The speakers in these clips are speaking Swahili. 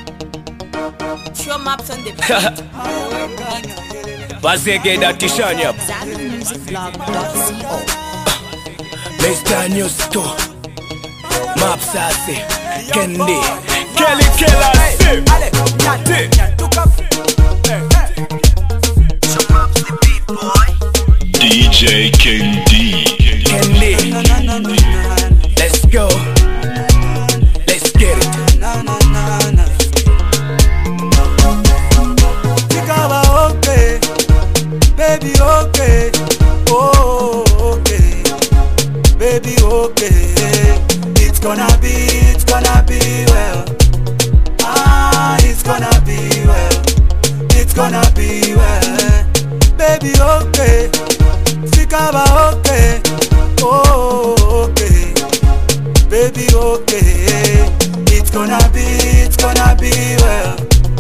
Show maps on the Bazegeda Tishanya ZambianMusicBlog.co. Mr. News Store Mapsasi Kendi Kelly Killer DJ Kendi. Let's go. Let's get it. Tikaba okay, baby okay, oh okay, baby okay. It's gonna be well. It's gonna be well. It's gonna be well. Baby okay, Tikaba okay, oh okay, baby okay. It's gonna be well.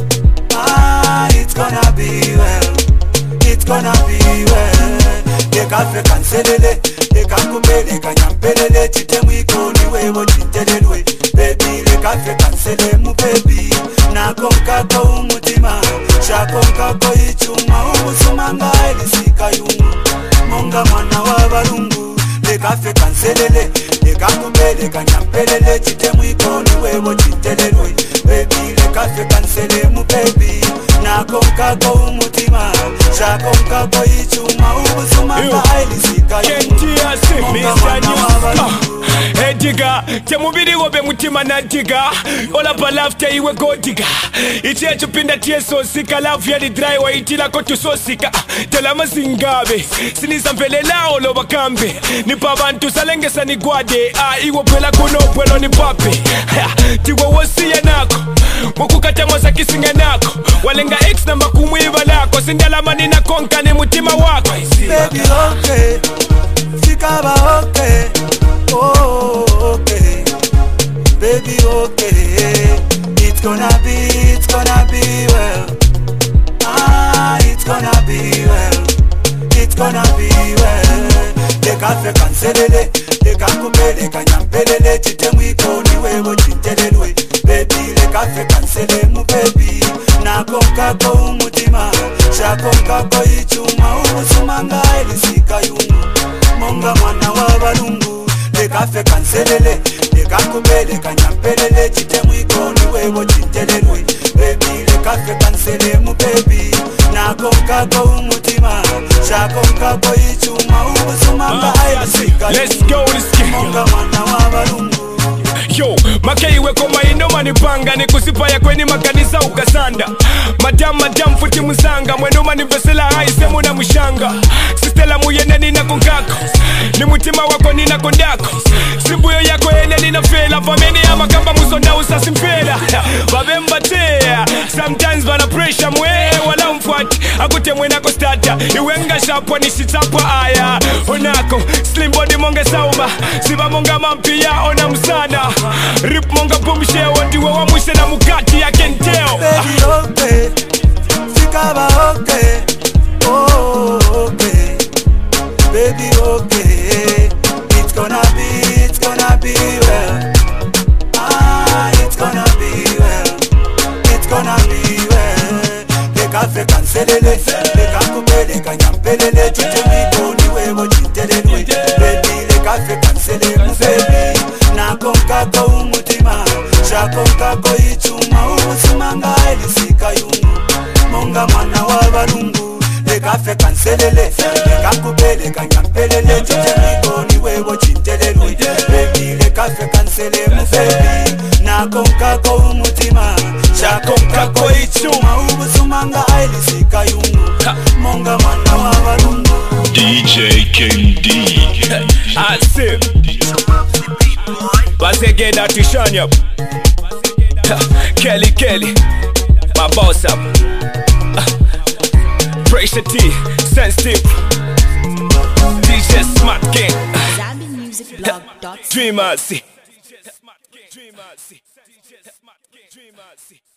It's gonna be well. It's gonna be well. Dekafe kanselele, dekakubele kanyampelele, chitemwiko niwe wo chitelelwe. Baby dekafe kansele mu baby, nakonkako umutima, shakonkako ichuma, ubusumanga elisika yungu, monga mwana wa balungu. Dekafe kanselele, dekakubele kanyampelele, chitemwiko niwe wo chitelelwe. Baby dekafe kansele mu baby, nakonkako umutima, shakonkako ichuma, ubusumanga elisika yungu, monga mwana wa balungu. Ediga, temubiri wobe mutima na diga. Ola palafta iwe godiga. Ichie chupinda tie sosika. Love ya di dry wa itila kotu sosika. Tela mazingabe sinisa mpele lao lo wakambe. Nipa bantu salenge sa niguade. Iwo pwela kuno pwelo ni pape. Tiwa wosi ya nako Moku katamasa kisinga nako. Walenga ex na makumuiva lako. Sindala mani na konka ni mutima wako. Baby okay, Tikaba okay, oh okay, baby okay. It's gonna be well. It's gonna be well. It's gonna be well. Dekafe kanselele, dekakubele kanyampelele, chitemwiko niwe wo chitelelwe. Baby dekafe kansele mu baby, nakonkako umutima, shakonkako ichuma, ubusumanga elisika yungu, monga mwana wa balungu. Dekafe kanselele, dekakubele kanyampelele, chitemwiko niwe wo chitelelwe. Baby dekafe kansele mu baby, nakonkako umutima, shakonkako ichuma, ubusumanga elisika yungu, monga mwana wa balungu. Yo, makeiwe koma inoma nipanga ni kusipa ya kweni makanisa ukasanda. Madam futi muzanga mwenoma ni vesela haisemu na mshanga. Sistela muyene nina kunkako, ni mutima wako nina kondako. Simbuyo yako ene nina fela, fameni ya makamba musonda usasi mfela. Babemba tea, sometimes bana pressure mwe wala mfuati. Akute mwena kostata, iwenga shapwa ni shitapwa aya. Onako, slim body monge sauma, siba monga mampia ona msana. Rip monga pumishe wadiwa wa mwishe na mukati ya kenteo. Baby okay, Tikaba okay, oh okay, baby okay. It's gonna be well. It's gonna be well. It's gonna be well. Dekafe kanselele, dekakubele kanyampelele, chitemwiko niwe wo chitelelwe. Baby dekafe kansele mu baby, nakonkako umutima, shakonkako ichuma, ubusumanga elisika yungu, monga mwana wa balungu. Dekafe kanselele, dekakubele kanyampelele, chitemwiko niwe wo chitelelwe. Baby dekafe kansele mu baby, nakonkako umutima, shakonkako ichuma, ubusumanga elisika yungu, monga mwana wa balungu. DJ Kendi. Asif Bazegeda Tishanya Kelly my boss up. Pressure T Sensitive DJ Smart King ZambianMusicBlog.co. Dreamers